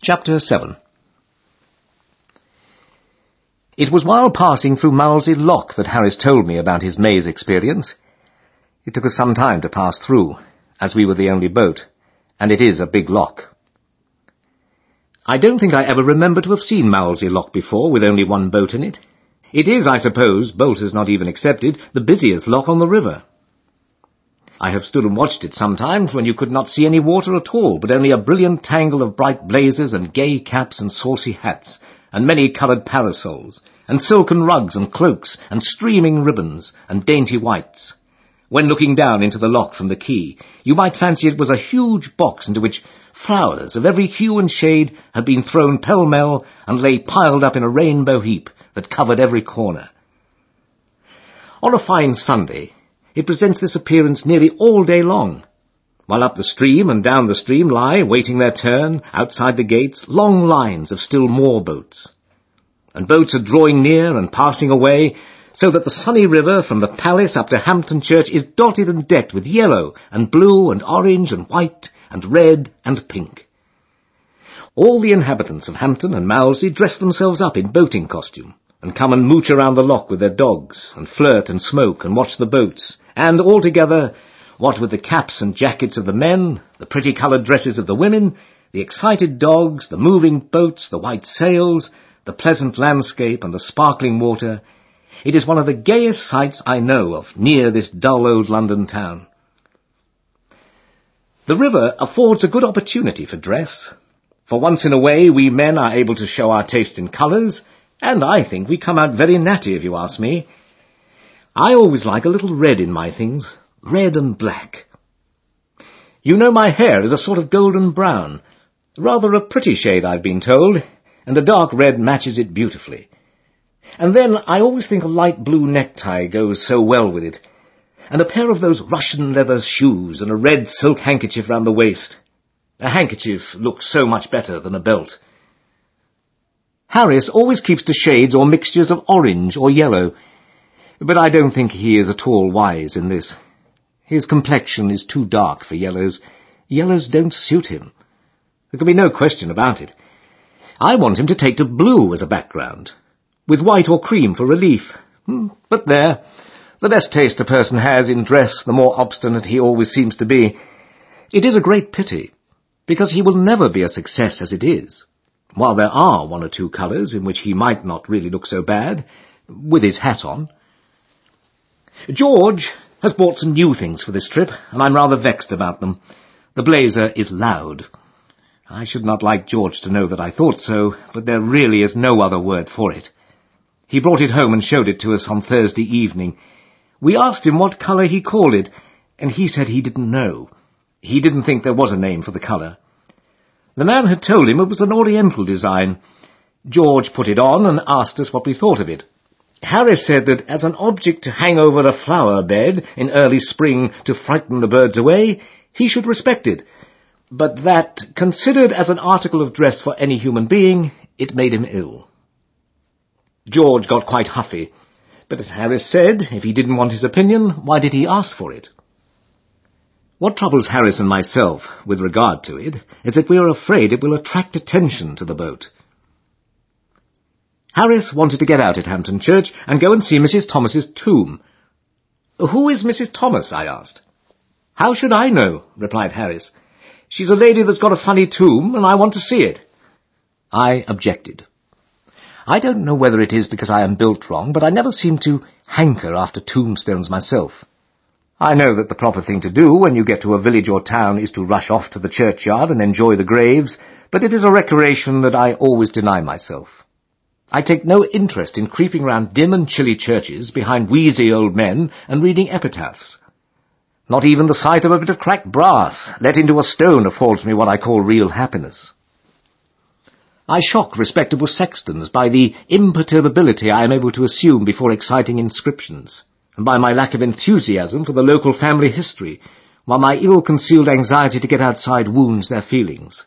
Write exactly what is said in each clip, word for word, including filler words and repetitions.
Chapter seven. It was while passing through Malsey Lock that Harris told me about his maze experience. It took us some time to pass through, as we were the only boat, and it is a big lock. I don't think I ever remember to have seen Malsey Lock before, with only one boat in it. It is, I suppose, bolters not even excepted, the busiest lock on the river. I have stood and watched it sometimes when you could not see any water at all, but only a brilliant tangle of bright blazers and gay caps and saucy hats, and many-coloured parasols, and silken rugs and cloaks, and streaming ribbons, and dainty whites. When looking down into the lock from the quay, you might fancy it was a huge box into which flowers of every hue and shade had been thrown pell-mell and lay piled up in a rainbow heap that covered every corner. On a fine Sunday, it presents this appearance nearly all day long, while up the stream and down the stream lie, waiting their turn, outside the gates, long lines of still more boats. And boats are drawing near and passing away, so that the sunny river from the palace up to Hampton Church is dotted and decked with yellow and blue and orange and white and red and pink. All the inhabitants of Hampton and Malsey dress themselves up in boating costume, and come and mooch around the lock with their dogs, and flirt and smoke and watch the boats, and altogether, what with the caps and jackets of the men, the pretty-coloured dresses of the women, the excited dogs, the moving boats, the white sails, the pleasant landscape and the sparkling water, it is one of the gayest sights I know of near this dull old London town. The river affords a good opportunity for dress. For once in a way we men are able to show our taste in colours, and I think we come out very natty, if you ask me. I always like a little red in my things, red and black. You know my hair is a sort of golden brown, rather a pretty shade I've been told, and the dark red matches it beautifully. And then I always think a light blue necktie goes so well with it, and a pair of those Russian leather shoes and a red silk handkerchief round the waist. A handkerchief looks so much better than a belt. Harris always keeps to shades or mixtures of orange or yellow, but I don't think he is at all wise in this. His complexion is too dark for yellows. Yellows don't suit him. There can be no question about it. I want him to take to blue as a background, with white or cream for relief. But there, the less taste a person has in dress, the more obstinate he always seems to be. It is a great pity, because he will never be a success as it is, while there are one or two colours in which he might not really look so bad, with his hat on. George has bought some new things for this trip, and I'm rather vexed about them. The blazer is loud. I should not like George to know that I thought so, but there really is no other word for it. He brought it home and showed it to us on Thursday evening. We asked him what colour he called it, and he said he didn't know. He didn't think there was a name for the colour. The man had told him it was an Oriental design. George put it on and asked us what we thought of it. Harris said that as an object to hang over a flower bed in early spring to frighten the birds away, he should respect it, but that, considered as an article of dress for any human being, it made him ill. George got quite huffy, but as Harris said, if he didn't want his opinion, why did he ask for it? What troubles Harris and myself with regard to it is that we are afraid it will attract attention to the boat. Harris wanted to get out at Hampton Church and go and see Missus Thomas's tomb. Who is Missus Thomas? I asked. How should I know? Replied Harris. She's a lady that's got a funny tomb, and I want to see it. I objected. I don't know whether it is because I am built wrong, but I never seem to hanker after tombstones myself. I know that the proper thing to do when you get to a village or town is to rush off to the churchyard and enjoy the graves, but it is a recreation that I always deny myself. I take no interest in creeping round dim and chilly churches behind wheezy old men and reading epitaphs. Not even the sight of a bit of cracked brass let into a stone affords me what I call real happiness. I shock respectable sextons by the imperturbability I am able to assume before exciting inscriptions, and by my lack of enthusiasm for the local family history, while my ill-concealed anxiety to get outside wounds their feelings.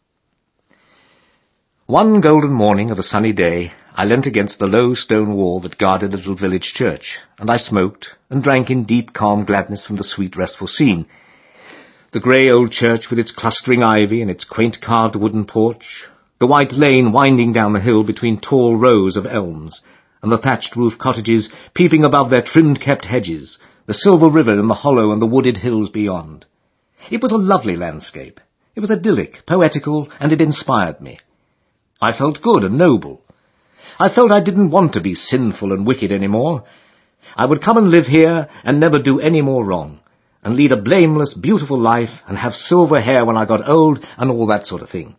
One golden morning of a sunny day, I leant against the low stone wall that guarded the little village church, and I smoked and drank in deep, calm gladness from the sweet, restful scene. The grey old church with its clustering ivy and its quaint carved wooden porch, the white lane winding down the hill between tall rows of elms, and the thatched-roof cottages peeping above their trimmed-kept hedges, the silver river in the hollow and the wooded hills beyond. It was a lovely landscape. It was idyllic, poetical, and it inspired me. I felt good and noble. I felt I didn't want to be sinful and wicked any more. I would come and live here and never do any more wrong, and lead a blameless, beautiful life and have silver hair when I got old and all that sort of thing.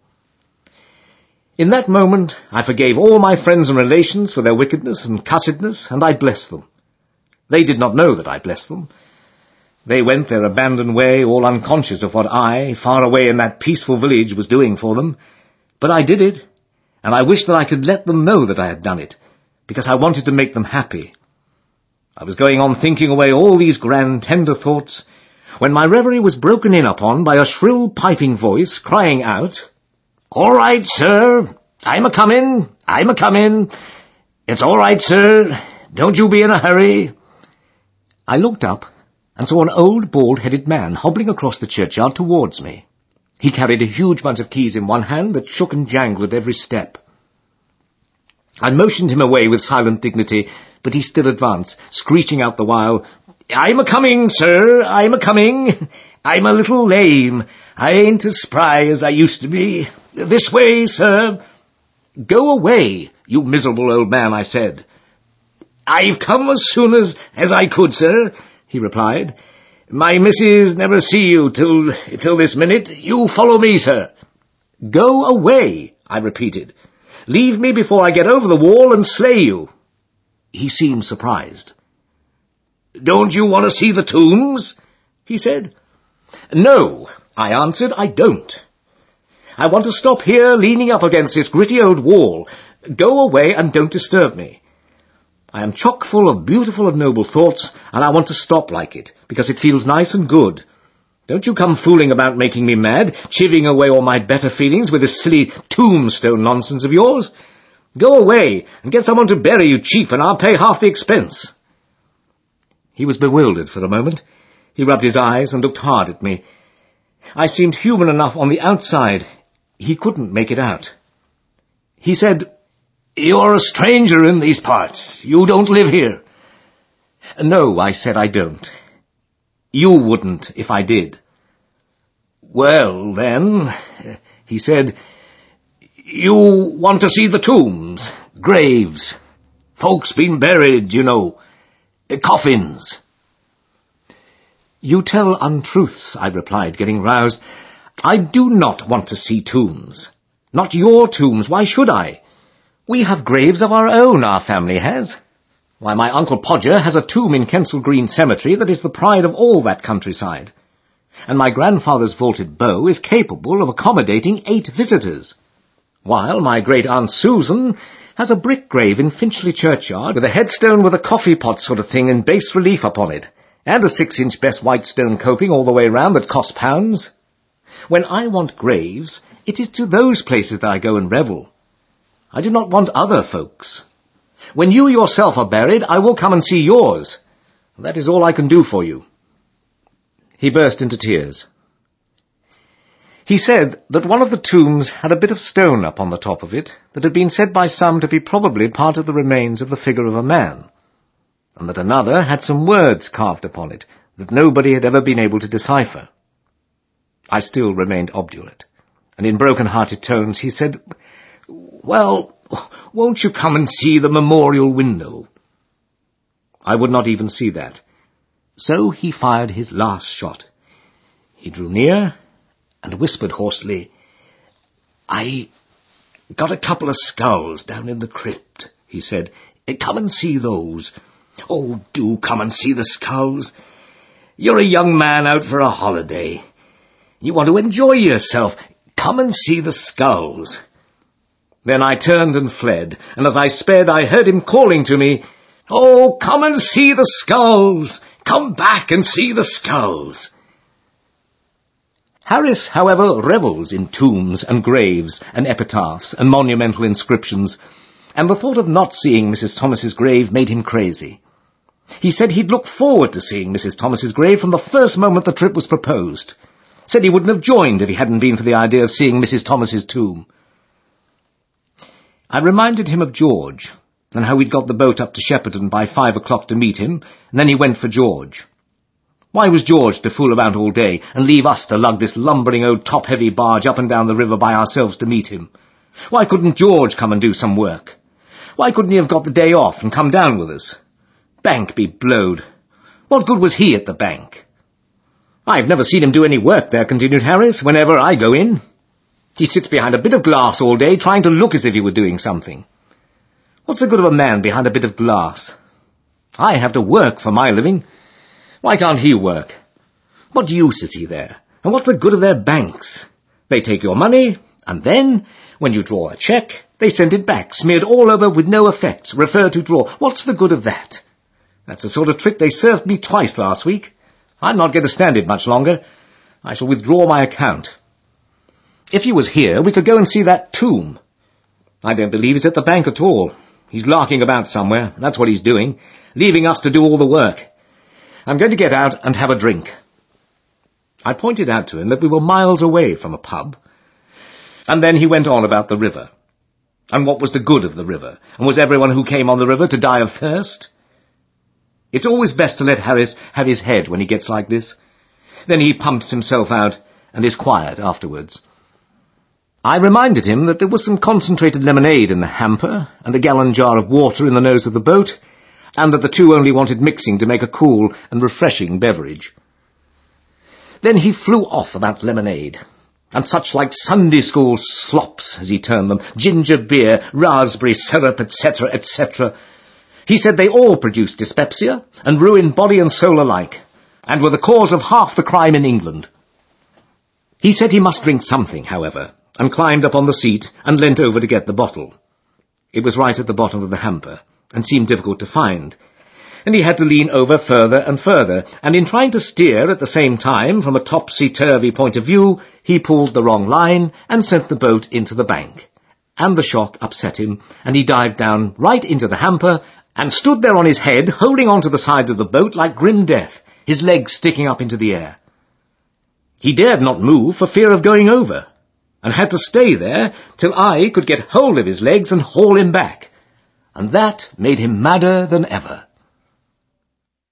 In that moment, I forgave all my friends and relations for their wickedness and cussedness, and I blessed them. They did not know that I blessed them. They went their abandoned way, all unconscious of what I, far away in that peaceful village, was doing for them. But I did it, and I wished that I could let them know that I had done it, because I wanted to make them happy. I was going on thinking away all these grand, tender thoughts, when my reverie was broken in upon by a shrill, piping voice crying out, "All right, sir. I'm a-comin'. I'm a-comin'. It's all right, sir. Don't you be in a hurry." I looked up and saw an old, bald-headed man hobbling across the churchyard towards me. He carried a huge bunch of keys in one hand that shook and jangled at every step. I motioned him away with silent dignity, but he still advanced, screeching out the while, "I'm a-coming, sir, I'm a-coming. I'm a little lame. I ain't as spry as I used to be. This way, sir." "Go away, you miserable old man," I said. "I've come as soon as, as I could, sir," he replied. "My missus never see you till, till this minute. You follow me, sir." "Go away," I repeated. "Leave me before I get over the wall and slay you." He seemed surprised. "Don't you want to see the tombs?" he said. "No," I answered, "I don't. I want to stop here leaning up against this gritty old wall. Go away and don't disturb me. I am chock full of beautiful and noble thoughts, and I want to stop like it, because it feels nice and good. Don't you come fooling about making me mad, chivying away all my better feelings with this silly tombstone nonsense of yours. Go away and get someone to bury you cheap, and I'll pay half the expense." He was bewildered for a moment. He rubbed his eyes and looked hard at me. I seemed human enough on the outside. He couldn't make it out. He said, "You're a stranger in these parts. You don't live here." "No," I said, "I don't. You wouldn't if I did." "Well, then," he said, "you want to see the tombs, graves. Folks been buried, you know. Coffins." "You tell untruths," I replied, getting roused. "I do not want to see tombs. Not your tombs. Why should I? We have graves of our own, our family has. Why, my Uncle Podger has a tomb in Kensal Green Cemetery that is the pride of all that countryside. And my grandfather's vaulted bow is capable of accommodating eight visitors. While my great-aunt Susan has a brick grave in Finchley Churchyard with a headstone with a coffee-pot sort of thing in bas-relief upon it, and a six-inch best white stone coping all the way round that costs pounds. When I want graves, it is to those places that I go and revel. I do not want other folks. When you yourself are buried, I will come and see yours. That is all I can do for you." He burst into tears. He said that one of the tombs had a bit of stone up on the top of it that had been said by some to be probably part of the remains of the figure of a man, and that another had some words carved upon it that nobody had ever been able to decipher. I still remained obdurate, and in broken-hearted tones he said, "Well, won't you come and see the memorial window?" I would not even see that. So he fired his last shot. He drew near and whispered hoarsely, "I got a couple of skulls down in the crypt," he said. "Come and see those. Oh, do come and see the skulls. You're a young man out for a holiday. You want to enjoy yourself. Come and see the skulls." Then I turned and fled, and as I sped I heard him calling to me, "Oh, come and see the skulls! Come back and see the skulls!" Harris, however, revels in tombs and graves and epitaphs and monumental inscriptions, and the thought of not seeing Missus Thomas's grave made him crazy. He said he'd looked forward to seeing Missus Thomas's grave from the first moment the trip was proposed. Said he wouldn't have joined if he hadn't been for the idea of seeing Missus Thomas's tomb. I reminded him of George, and how we'd got the boat up to Shepperton by five o'clock to meet him, and then he went for George. Why was George to fool about all day and leave us to lug this lumbering old top-heavy barge up and down the river by ourselves to meet him? Why couldn't George come and do some work? Why couldn't he have got the day off and come down with us? Bank be blowed. What good was he at the bank? I've never seen him do any work there, continued Harris, whenever I go in. He sits behind a bit of glass all day, trying to look as if he were doing something. What's the good of a man behind a bit of glass? I have to work for my living. Why can't he work? What use is he there? And what's the good of their banks? They take your money, and then, when you draw a cheque, they send it back, smeared all over with no effects, refer to draw. What's the good of that? That's the sort of trick they served me twice last week. I'm not going to stand it much longer. I shall withdraw my account. If he was here, we could go and see that tomb. I don't believe he's at the bank at all. He's larking about somewhere, that's what he's doing, leaving us to do all the work. I'm going to get out and have a drink. I pointed out to him that we were miles away from a pub, and then he went on about the river. And what was the good of the river? And was everyone who came on the river to die of thirst? It's always best to let Harris have his head when he gets like this. Then he pumps himself out and is quiet afterwards. I reminded him that there was some concentrated lemonade in the hamper and a gallon jar of water in the nose of the boat, and that the two only wanted mixing to make a cool and refreshing beverage. Then he flew off about lemonade, and such like Sunday school slops, as he termed them, ginger beer, raspberry syrup, et cetera, et cetera. He said they all produced dyspepsia, and ruined body and soul alike, and were the cause of half the crime in England. He said he must drink something, however, and climbed up on the seat and leant over to get the bottle. It was right at the bottom of the hamper, and seemed difficult to find, and he had to lean over further and further, and in trying to steer at the same time from a topsy-turvy point of view, he pulled the wrong line and sent the boat into the bank, and the shock upset him, and he dived down right into the hamper, and stood there on his head, holding on to the side of the boat like grim death, his legs sticking up into the air. He dared not move for fear of going over, and had to stay there till I could get hold of his legs and haul him back, and that made him madder than ever.